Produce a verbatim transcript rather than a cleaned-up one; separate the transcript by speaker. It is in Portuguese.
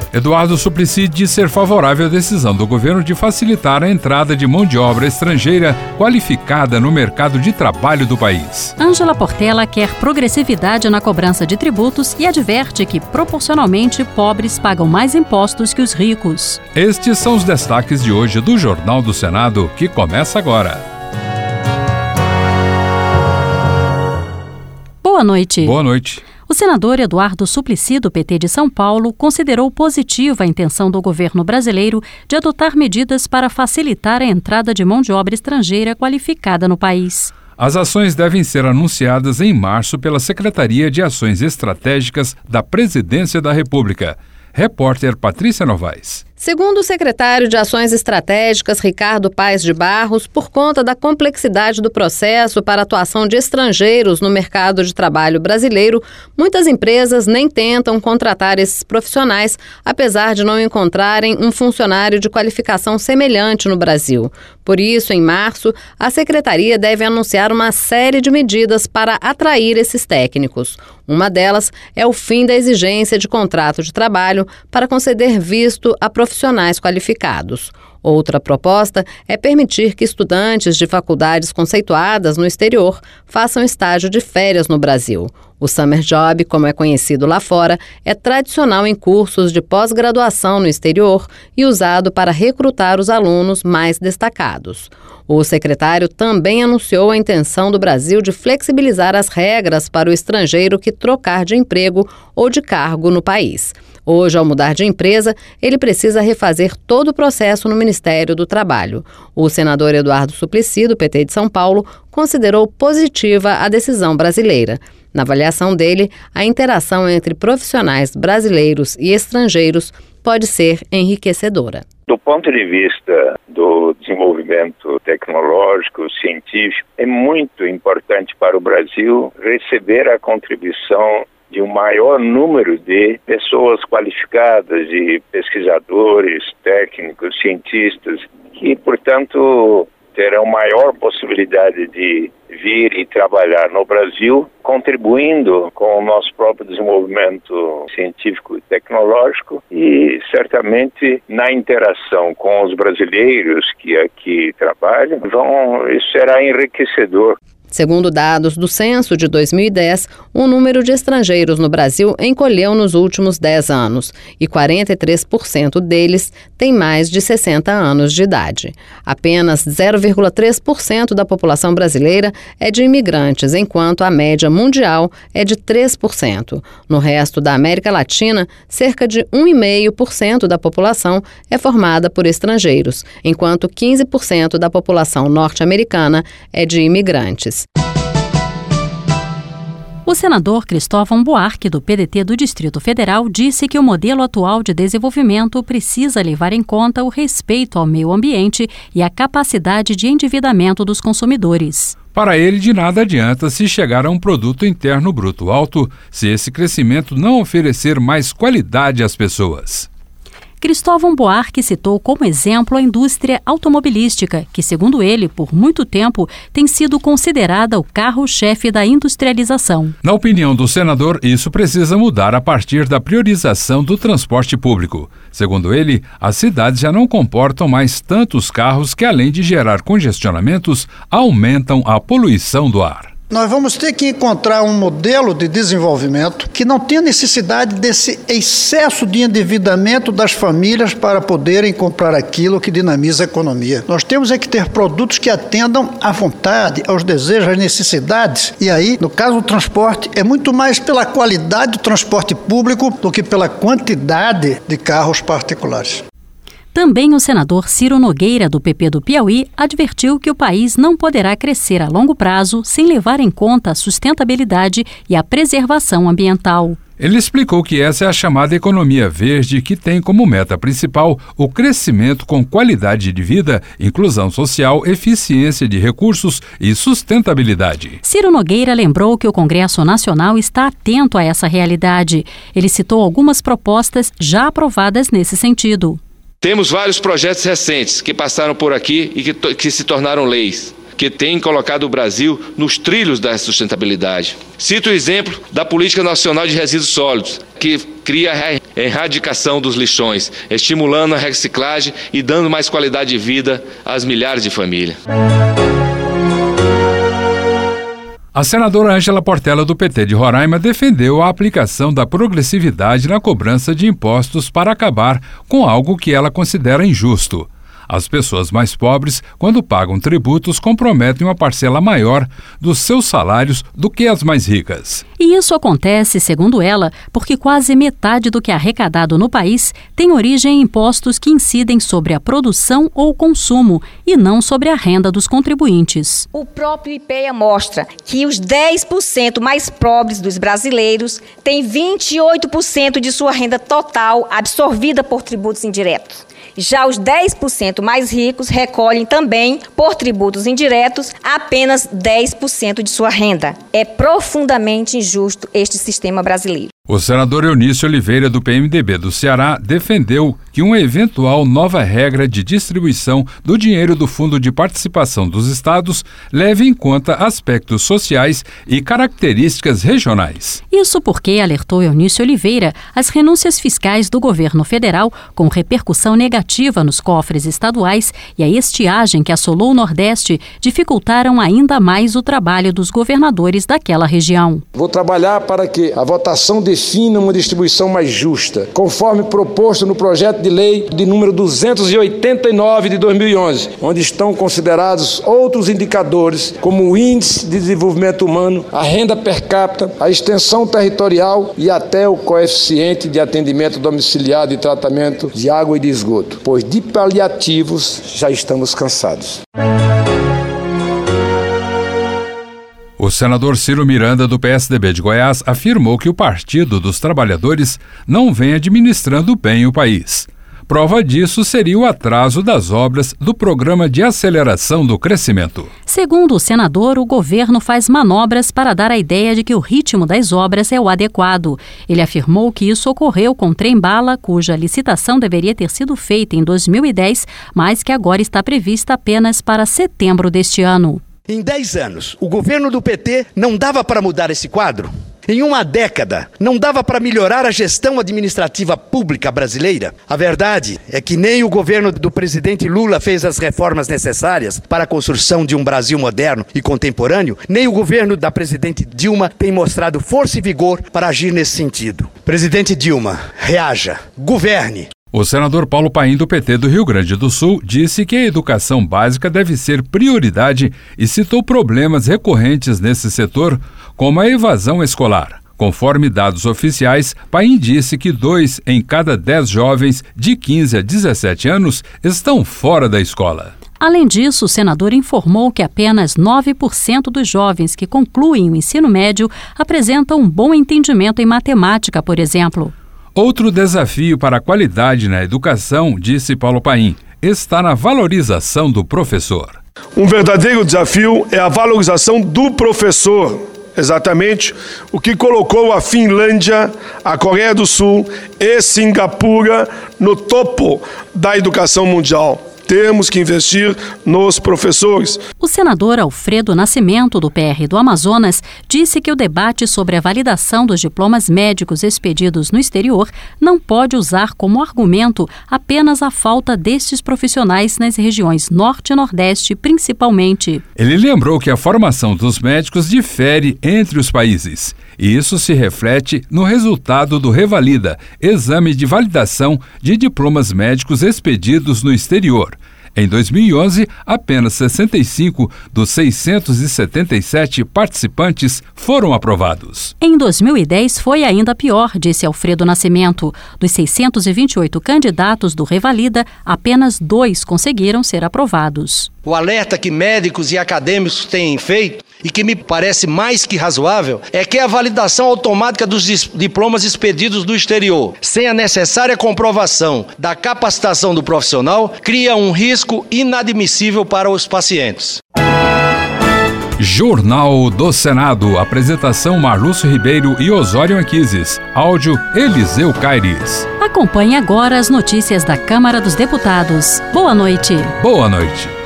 Speaker 1: Eduardo Suplicy diz ser favorável à decisão do governo de facilitar a entrada de mão de obra estrangeira qualificada no mercado de trabalho do país.
Speaker 2: Ângela Portela quer progressividade na cobrança de tributos e adverte que, proporcionalmente, pobres pagam mais impostos que os ricos.
Speaker 1: Estes são os destaques de hoje do Jornal do Senado, que começa agora.
Speaker 2: Boa noite.
Speaker 1: Boa noite.
Speaker 2: O senador Eduardo Suplicy, do P T de São Paulo, considerou positiva a intenção do governo brasileiro de adotar medidas para facilitar a entrada de mão de obra estrangeira qualificada no país.
Speaker 1: As ações devem ser anunciadas em março pela Secretaria de Ações Estratégicas da Presidência da República. Repórter Patrícia Novaes.
Speaker 3: Segundo o secretário de Ações Estratégicas, Ricardo Paes de Barros, por conta da complexidade do processo para a atuação de estrangeiros no mercado de trabalho brasileiro, muitas empresas nem tentam contratar esses profissionais, apesar de não encontrarem um funcionário de qualificação semelhante no Brasil. Por isso, em março, a secretaria deve anunciar uma série de medidas para atrair esses técnicos. Uma delas é o fim da exigência de contrato de trabalho para conceder visto a profissionais profissionais qualificados. Outra proposta é permitir que estudantes de faculdades conceituadas no exterior façam estágio de férias no Brasil. O Summer Job, como é conhecido lá fora, é tradicional em cursos de pós-graduação no exterior e usado para recrutar os alunos mais destacados. O secretário também anunciou a intenção do Brasil de flexibilizar as regras para o estrangeiro que trocar de emprego ou de cargo no país. Hoje, ao mudar de empresa, ele precisa refazer todo o processo no Ministério do Trabalho. O senador Eduardo Suplicy, do P T de São Paulo, considerou positiva a decisão brasileira. Na avaliação dele, a interação entre profissionais brasileiros e estrangeiros pode ser enriquecedora.
Speaker 4: Do ponto de vista do desenvolvimento tecnológico, científico, é muito importante para o Brasil receber a contribuição de um maior número de pessoas qualificadas, de pesquisadores, técnicos, cientistas, que, portanto, terão maior possibilidade de vir e trabalhar no Brasil, contribuindo com o nosso próprio desenvolvimento científico e tecnológico e, certamente, na interação com os brasileiros que aqui trabalham, vão, isso será enriquecedor.
Speaker 3: Segundo dados do censo de dois mil e dez, o número de estrangeiros no Brasil encolheu nos últimos dez anos e quarenta e três por cento deles têm mais de sessenta anos de idade. Apenas zero vírgula três por cento da população brasileira é de imigrantes, enquanto a média mundial é de três por cento. No resto da América Latina, cerca de um vírgula cinco por cento da população é formada por estrangeiros, enquanto quinze por cento da população norte-americana é de imigrantes.
Speaker 2: O senador Cristóvão Buarque, do P D T do Distrito Federal, disse que o modelo atual de desenvolvimento precisa levar em conta o respeito ao meio ambiente e a capacidade de endividamento dos consumidores.
Speaker 1: Para ele, de nada adianta se chegar a um produto interno bruto alto se esse crescimento não oferecer mais qualidade às pessoas.
Speaker 2: Cristóvão Buarque citou como exemplo a indústria automobilística, que, segundo ele, por muito tempo tem sido considerada o carro-chefe da industrialização.
Speaker 1: Na opinião do senador, isso precisa mudar a partir da priorização do transporte público. Segundo ele, as cidades já não comportam mais tantos carros que, além de gerar congestionamentos, aumentam a poluição do ar.
Speaker 5: Nós vamos ter que encontrar um modelo de desenvolvimento que não tenha necessidade desse excesso de endividamento das famílias para poderem comprar aquilo que dinamiza a economia. Nós temos é que ter produtos que atendam à vontade, aos desejos, às necessidades. E aí, no caso do transporte, é muito mais pela qualidade do transporte público do que pela quantidade de carros particulares.
Speaker 2: Também o senador Ciro Nogueira, do P P do Piauí, advertiu que o país não poderá crescer a longo prazo sem levar em conta a sustentabilidade e a preservação ambiental.
Speaker 1: Ele explicou que essa é a chamada economia verde, que tem como meta principal o crescimento com qualidade de vida, inclusão social, eficiência de recursos e sustentabilidade.
Speaker 2: Ciro Nogueira lembrou que o Congresso Nacional está atento a essa realidade. Ele citou algumas propostas já aprovadas nesse sentido.
Speaker 6: Temos vários projetos recentes que passaram por aqui e que, que se tornaram leis. que tem colocado o Brasil nos trilhos da sustentabilidade. Cito o exemplo da Política Nacional de Resíduos Sólidos, que cria a erradicação dos lixões, estimulando a reciclagem e dando mais qualidade de vida às milhares de famílias.
Speaker 1: A senadora Ângela Portela, do P T de Roraima, defendeu a aplicação da progressividade na cobrança de impostos para acabar com algo que ela considera injusto. As pessoas mais pobres, quando pagam tributos, comprometem uma parcela maior dos seus salários do que as mais ricas.
Speaker 2: E isso acontece, segundo ela, porque quase metade do que é arrecadado no país tem origem em impostos que incidem sobre a produção ou consumo e não sobre a renda dos contribuintes.
Speaker 7: O próprio I P E A mostra que os dez por cento mais pobres dos brasileiros têm vinte e oito por cento de sua renda total absorvida por tributos indiretos. Já os dez por cento mais ricos recolhem também, por tributos indiretos, apenas dez por cento de sua renda. É profundamente injusto este sistema brasileiro.
Speaker 1: O senador Eunício Oliveira, do P M D B do Ceará, defendeu que uma eventual nova regra de distribuição do dinheiro do Fundo de Participação dos Estados leve em conta aspectos sociais e características regionais.
Speaker 2: Isso porque, alertou Eunício Oliveira, as renúncias fiscais do governo federal, com repercussão negativa nos cofres estaduais, e a estiagem que assolou o Nordeste dificultaram ainda mais o trabalho dos governadores daquela região.
Speaker 8: Vou trabalhar para que a votação de defina uma distribuição mais justa, conforme proposto no projeto de lei de número duzentos e oitenta e nove de dois mil e onze, onde estão considerados outros indicadores como o Índice de Desenvolvimento Humano, a renda per capita, a extensão territorial e até o coeficiente de atendimento domiciliar de tratamento de água e de esgoto, pois de paliativos já estamos cansados.
Speaker 1: O senador Ciro Miranda, do P S D B de Goiás, afirmou que o Partido dos Trabalhadores não vem administrando bem o país. Prova disso seria o atraso das obras do Programa de Aceleração do Crescimento.
Speaker 2: Segundo o senador, o governo faz manobras para dar a ideia de que o ritmo das obras é o adequado. Ele afirmou que isso ocorreu com o Trem-Bala, cuja licitação deveria ter sido feita em dois mil e dez, mas que agora está prevista apenas para setembro deste ano.
Speaker 9: Em dez anos, o governo do P T não dava para mudar esse quadro? Em uma década, não dava para melhorar a gestão administrativa pública brasileira? A verdade é que nem o governo do presidente Lula fez as reformas necessárias para a construção de um Brasil moderno e contemporâneo, nem o governo da presidente Dilma tem mostrado força e vigor para agir nesse sentido. Presidente Dilma, reaja, governe.
Speaker 1: O senador Paulo Paim, do P T do Rio Grande do Sul, disse que a educação básica deve ser prioridade e citou problemas recorrentes nesse setor, como a evasão escolar. Conforme dados oficiais, Paim disse que dois em cada dez jovens de quinze a dezessete anos estão fora da escola.
Speaker 2: Além disso, o senador informou que apenas nove por cento dos jovens que concluem o ensino médio apresentam um bom entendimento em matemática, por exemplo.
Speaker 1: Outro desafio para a qualidade na educação, disse Paulo Paim, está na valorização do professor.
Speaker 10: Um verdadeiro desafio é a valorização do professor. Exatamente o que colocou a Finlândia, a Coreia do Sul e Singapura no topo da educação mundial. Temos que investir nos professores.
Speaker 2: O senador Alfredo Nascimento, do P R do Amazonas, disse que o debate sobre a validação dos diplomas médicos expedidos no exterior não pode usar como argumento apenas a falta destes profissionais nas regiões Norte e Nordeste, principalmente.
Speaker 1: Ele lembrou que a formação dos médicos difere entre os países. E isso se reflete no resultado do Revalida, exame de validação de diplomas médicos expedidos no exterior. Em dois mil e onze, apenas sessenta e cinco dos seiscentos e setenta e sete participantes foram aprovados.
Speaker 2: Em dois mil e dez foi ainda pior, disse Alfredo Nascimento. Dos seiscentos e vinte e oito candidatos do Revalida, apenas dois conseguiram ser aprovados.
Speaker 9: O alerta que médicos e acadêmicos têm feito, e que me parece mais que razoável, é que a validação automática dos diplomas expedidos do exterior, sem a necessária comprovação da capacitação do profissional, cria um risco inadmissível para os pacientes.
Speaker 1: Jornal do Senado. Apresentação Marlúcio Ribeiro e Osório Anquises. Áudio Eliseu Caires.
Speaker 2: Acompanhe agora as notícias da Câmara dos Deputados. Boa noite.
Speaker 1: Boa noite.